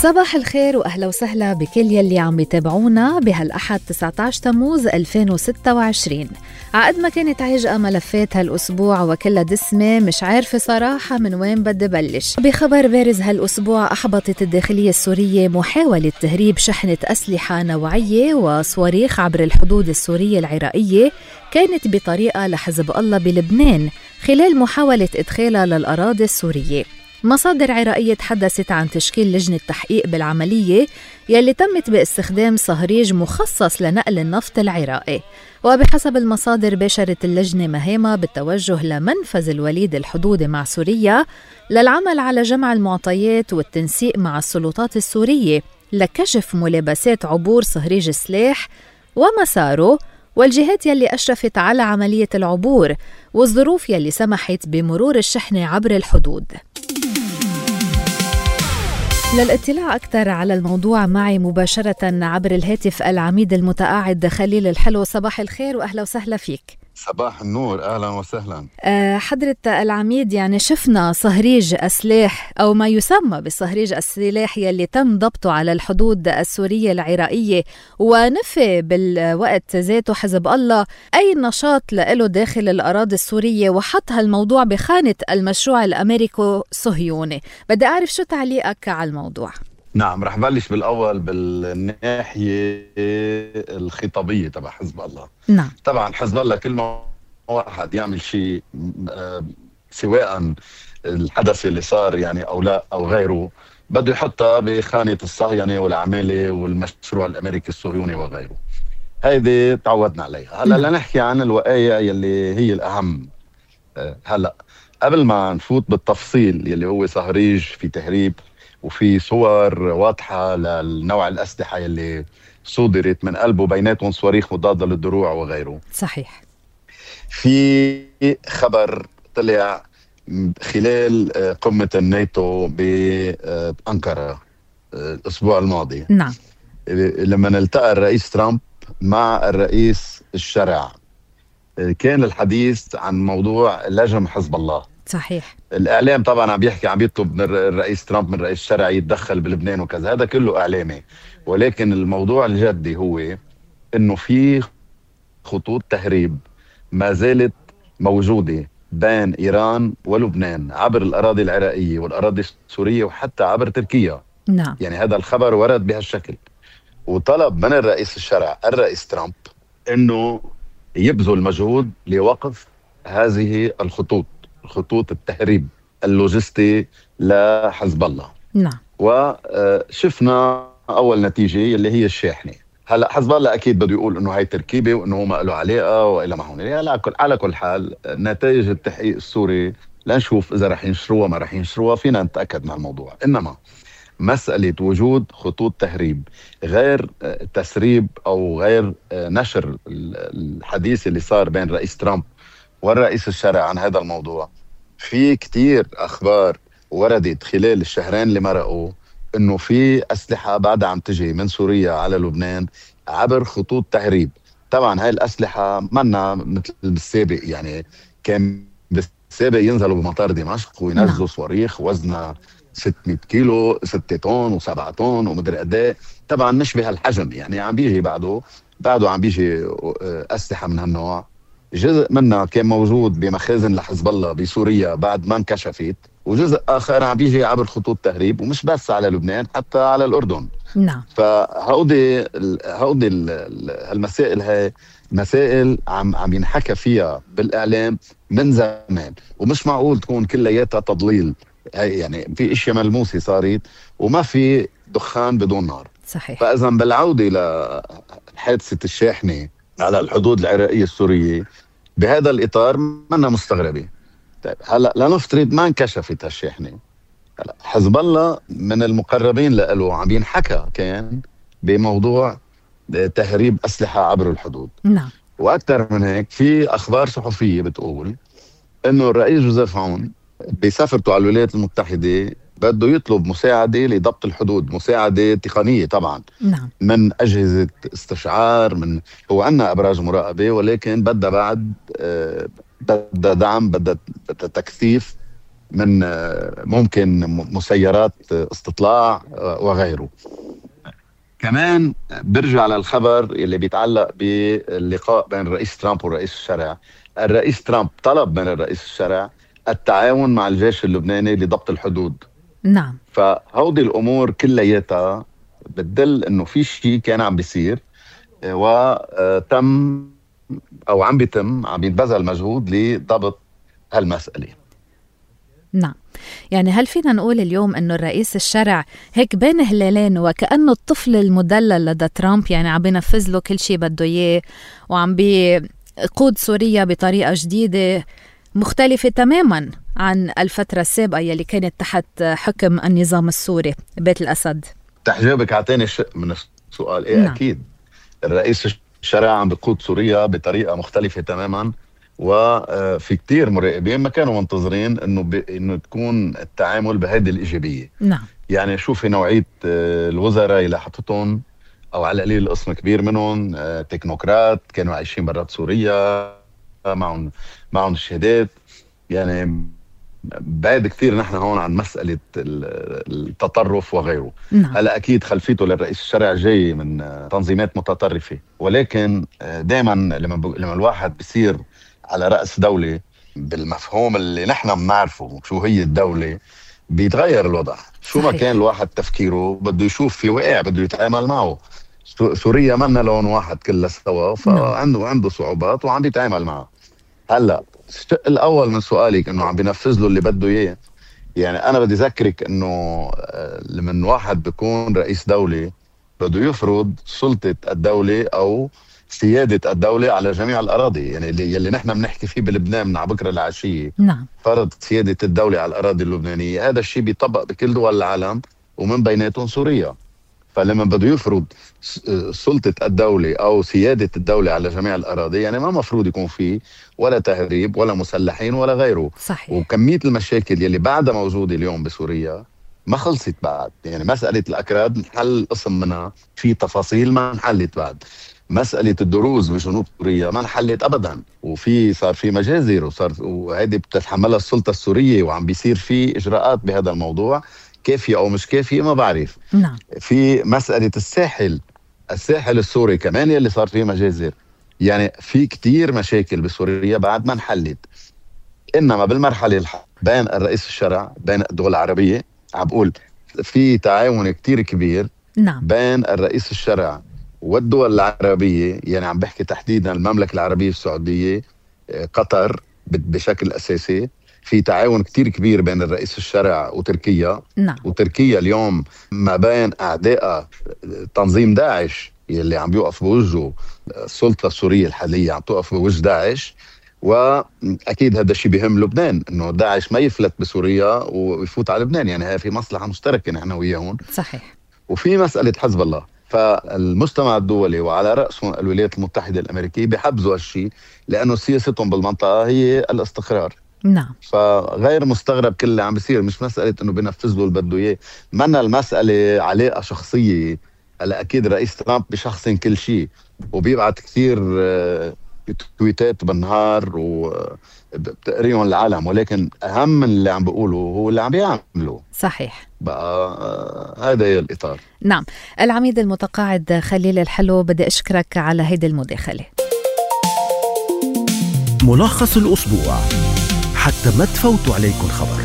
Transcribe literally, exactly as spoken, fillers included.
صباح الخير وأهلا وسهلا بكل يلي عم يتابعونا بهالأحد تسعة عشر تموز ألفين وستة وعشرين. عقد ما كانت عاجقة ملفات هالأسبوع وكلها دسمة، مش عارفة صراحة من وين بدي بلش. بخبر بارز هالأسبوع، أحبطت الداخلية السورية محاولة تهريب شحنة أسلحة نوعية وصواريخ عبر الحدود السورية العراقية كانت بطريقة لحزب الله بلبنان خلال محاولة إدخالها للأراضي السورية. مصادر عراقية تحدثت عن تشكيل لجنة تحقيق بالعملية يلي تمت باستخدام صهريج مخصص لنقل النفط العراقي. وبحسب المصادر باشرت اللجنة مهامها بالتوجه لمنفذ الوليد الحدودي مع سوريا للعمل على جمع المعطيات والتنسيق مع السلطات السورية لكشف ملابسات عبور صهريج السلاح ومساره والجهات يلي أشرفت على عملية العبور والظروف يلي سمحت بمرور الشحنة عبر الحدود. للاطلاع أكثر على الموضوع معي مباشرة عبر الهاتف العميد المتقاعد خليل الحلو. صباح الخير وأهلا وسهلا فيك. صباح النور، أهلا وسهلا. أه حضرة العميد، يعني شفنا صهريج أسلاح أو ما يسمى بصهريج السلاح يلي تم ضبطه على الحدود السورية العراقية، ونفي بالوقت ذاته حزب الله أي نشاط له داخل الأراضي السورية وحط هالموضوع بخانة المشروع الأمريكو صهيوني. بدي أعرف شو تعليقك على الموضوع؟ نعم، رح بلش بالأول بالناحية الخطابية تبع حزب الله. نعم. طبعا حزب الله كل ما واحد يعمل شيء سواء الحدث اللي صار يعني أو لا أو غيره بده يحطها بخانة الصهيونة والعمالة والمشروع الأمريكي الصهيوني وغيره. هيدي تعودنا عليها. هلا لنحكي عن الوقايع يلي هي الأهم. هلا قبل ما نفوت بالتفصيل يلي هو صهريج في تهريب وفي صور واضحة للنوع الأسلحة يلي صدرت من قلبه، بيناتهم صواريخ مضادة للدروع وغيره. صحيح. في خبر طلع خلال قمة الناتو بأنقرة الأسبوع الماضي. نعم. لما التقى الرئيس ترامب مع الرئيس الشرع، كان الحديث عن موضوع لجم حزب الله. صحيح. الإعلام طبعا عم بيحكي عم بيطلب من الرئيس ترامب من الرئيس الشرعي يتدخل بلبنان وكذا، هذا كله إعلامي. ولكن الموضوع الجدي هو إنه في خطوط تهريب ما زالت موجودة بين إيران ولبنان عبر الأراضي العراقية والأراضي السورية وحتى عبر تركيا. نعم. يعني هذا الخبر ورد بهالشكل، وطلب من الرئيس الشرع الرئيس ترامب إنه يبذل مجهود لوقف هذه الخطوط، خطوط التهريب اللوجستي لحزب الله. نعم. وشفنا أول نتيجة اللي هي الشاحنة. هلا حزب الله أكيد بده يقول إنه هاي تركيبة وإنه ما له علاقة وإلى ما هون. على كل على كل حال نتائج التحقيق السوري لنشوف إذا رح ينشروها ما رح ينشروها، فينا نتأكد من الموضوع. إنما مسألة وجود خطوط تهريب غير تسريب أو غير نشر الحديث اللي صار بين رئيس ترامب والرئيس الشرع عن هذا الموضوع، في كتير أخبار وردت خلال الشهرين اللي مرقوا إنه في أسلحة بعدها عم تجي من سوريا على لبنان عبر خطوط تهريب. طبعا هاي الأسلحة منا مثل بالسابق، يعني كان بالسابق ينزلوا بمطار دمشق وينزلوا صواريخ وزنها ستمية كيلو، ستة طن وسبعة طن ومدري قد ايه. طبعا مش بهالحجم، يعني عم بيجي بعده بعده عم بيجي أسلحة من هالنوع. جزء منها كان موجود بمخازن لحزب الله بسوريا بعد ما انكشفت، وجزء آخر عم بيجي عبر خطوط تهريب، ومش بس على لبنان حتى على الأردن. نعم. فهودي هودي المسائل هاي مسائل عم عم ينحكى فيها بالإعلام من زمان، ومش معقول تكون كلياتها تضليل. هاي يعني في اشياء ملموسة صارت وما في دخان بدون نار. صحيح. فإذا بالعودة لحادثة الشاحنة على الحدود العراقية السورية بهذا الإطار منا مستغربة. طيب هلا لنفترض ما انكشفت هالشاحنة، هلا حزب الله من المقربين له عم ينحكى كان بموضوع تهريب أسلحة عبر الحدود. نعم. وأكثر من هيك في أخبار صحفية بتقول إنه الرئيس جوزيف عون بسفرته على الولايات المتحدة بده يطلب مساعدة لضبط الحدود، مساعدة تقنية طبعا. نعم. من أجهزة استشعار، من هو عنا أبراج مراقبة، ولكن بدها بعد بدها دعم، بدها تكثيف من ممكن مسيرات استطلاع وغيره. كمان برجع للخبر اللي بيتعلق باللقاء بين الرئيس ترامب والرئيس الشرع. الرئيس ترامب طلب من الرئيس الشرع التعاون مع الجيش اللبناني لضبط الحدود. نعم. فهودي الأمور كلياتها بتدل إنه في شيء كان عم بيصير وتم أو عم بيتم عم يتبذل مجهود لضبط هالمسألة. نعم. يعني هل فينا نقول اليوم أنه الرئيس الشرع هيك بين هلالين وكأنه الطفل المدلل لدى ترامب، يعني عم بينفذ له كل شيء بده إياه وعم بيقود سوريا بطريقة جديدة مختلفة تماما عن الفترة السابقة يلي كانت تحت حكم النظام السوري بيت الأسد؟ تحجابك عطاني شيء من السؤال. إيه نعم. أكيد الرئيس الشرع عم بيقود سوريا بطريقة مختلفة تماما، وفي كتير مراقبين ما كانوا منتظرين انه ب... انه تكون التعامل بهذه الايجابيه. نعم. يعني شوفي نوعيه الوزراء اللي حطتهم، او على القليل قسم كبير منهم تكنوقراط كانوا عايشين برات سوريا، معهم معهم شهادات. يعني بعد كتير نحن هون عن مساله التطرف وغيره. نعم. هلا اكيد خلفيته للرئيس الشرع جاي من تنظيمات متطرفه، ولكن دائما لما ب... لما الواحد بيصير على رأس دولة بالمفهوم اللي نحن بنعرفه شو هي الدولة، بيتغير الوضع. شو ما كان الواحد تفكيره بده يشوف في واقع بده يتعامل معه. سوريا منا لون واحد كلها سوا، فعنده عنده صعوبات وعم بيتعامل معه. هلا الشق الأول من سؤالك إنه عم بينفذ له اللي بده إياه، يعني أنا بدي أذكرك إنه لمن واحد بيكون رئيس دولة بده يفرض سلطة الدولة أو سيادة الدولة على جميع الأراضي. يعني اللي, اللي نحن بنحكي فيه بلبنان من عبكرة العشية. نعم. فرض سيادة الدولة على الأراضي اللبنانية، هذا الشيء بيطبق بكل دول العالم ومن بيناتهم سوريا. فلما بده يفرض سلطة الدولة أو سيادة الدولة على جميع الأراضي، يعني ما مفروض يكون فيه ولا تهريب ولا مسلحين ولا غيره. صحيح. وكمية المشاكل يلي بعدها موجودة اليوم بسوريا ما خلصت بعد. يعني مسألة الأكراد نحل قسم منها، في تفاصيل ما انحلت بعد. مسألة الدروز بجنوب سوريا ما انحلت أبدا، وفي صار في مجازر وصار وهذه بتتحملها السلطة السورية، وعم بيصير في إجراءات بهذا الموضوع كافية أو مش كافية ما بعرف. نعم. في مسألة الساحل الساحل السوري كمان يلي صار فيه مجازر. يعني في كتير مشاكل بسوريا بعد ما انحلت. إنما بالمرحلة الحالية بين الرئيس الشرع بين الدول العربية، عم بقول في تعاون كتير كبير. نعم. بين الرئيس الشرع والدول العربية، يعني عم بحكي تحديدا المملكة العربية السعودية، قطر بشكل أساسي. في تعاون كتير كبير بين الرئيس الشرع وتركيا. نعم. وتركيا اليوم ما بين أعداء تنظيم داعش اللي عم بيوقف بوجهه السلطة السورية الحالية، عم توقف بوجه داعش. وأكيد هذا الشيء بيهم لبنان، إنه داعش ما يفلت بسوريا ويفوت على لبنان. يعني هي في مصلحة مشتركة نحن وياهم. صحيح. وفي مسألة حزب الله، فالمجتمع الدولي وعلى رأسهم الولايات المتحدة الأمريكية بيحبزوا هالشيء، لأنه سياستهم بالمنطقة هي الاستقرار. نعم. فغير مستغرب كل اللي عم بيصير. مش مسألة إنه بينفذ له اللي بده إياه، منا المسألة علاقة شخصية. هلا أكيد رئيس ترامب بشخصن كل شيء، وبيبعت كثير تويتات بالنهار وبتقريهم العالم، ولكن أهم من اللي عم بيقوله هو اللي عم بيعمله. صحيح. بقى هذا هي الإطار. نعم. العميد المتقاعد خليل الحلو، بدي أشكرك على هيدي المداخلة. ملخص الأسبوع حتى ما تفوتوا عليكم خبر.